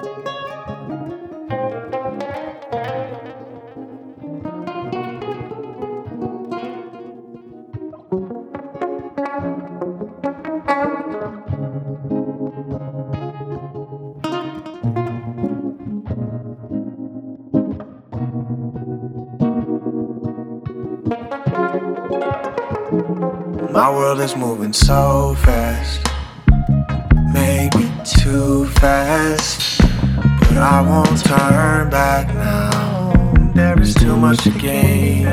My world is moving so fast, maybe too fast, but I won't turn back now. There is too much to gain.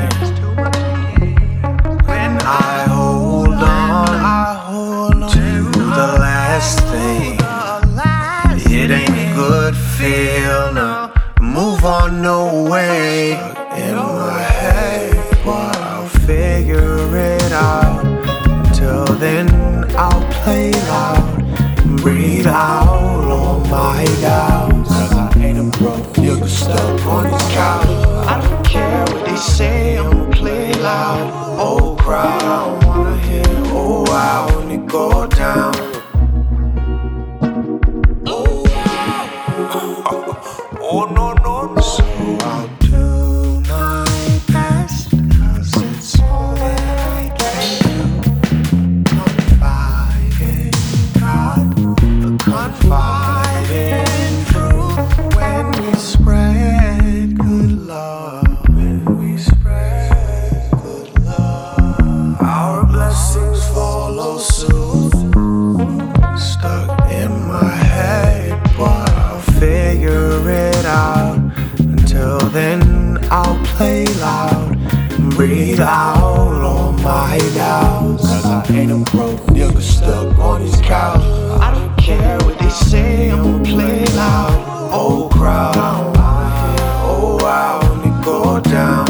When I hold on to the last thing, it ain't a good feel, no. Move on, no way. In my head, but I'll figure it out. Till then, I'll play loud and breathe out all my doubts. Cause I ain't a broke nigga stuck on his couch. I don't care what they say, I'ma play loud. Oh crowd, I don't wanna hear oh wow when it go down. Oh wow. Oh no no no. So I'll do my best, cause it's all that I can do. Confide in truth when we spread good love. When we spread good love, our blessings follow suit. Stuck in my head, but I'll figure it out. Until then, I'll play loud and breathe out all my doubts. Cause I ain't a broke nigga stuck on his couch. I don't care what they say, I'ma play loud. Oh crowd, I don't wanna hear oh wow when it go down.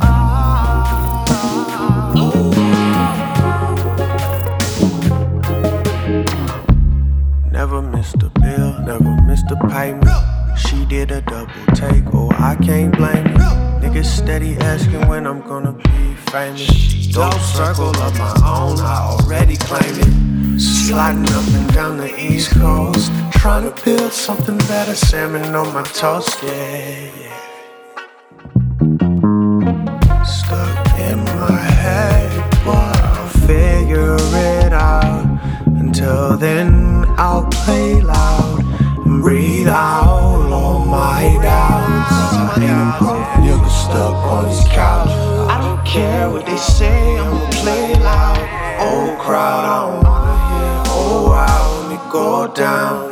Never missed a bill, never missed a payment. She did a double take, oh I can't blame it. Niggas steady asking when I'm gonna be famous. Dope circle of my own, I already claim it. Sliding up and down the East Coast, trying to build something better. Salmon on my toast, yeah, yeah. Stuck in my head, but I'll figure it out. Until then, I'll play loud and breathe out all my doubts. Cause I ain't a broke nigga stuck on his couch. I don't care what they say, I'ma play loud. Oh crowd, I don't wanna hear oh wow when it go down.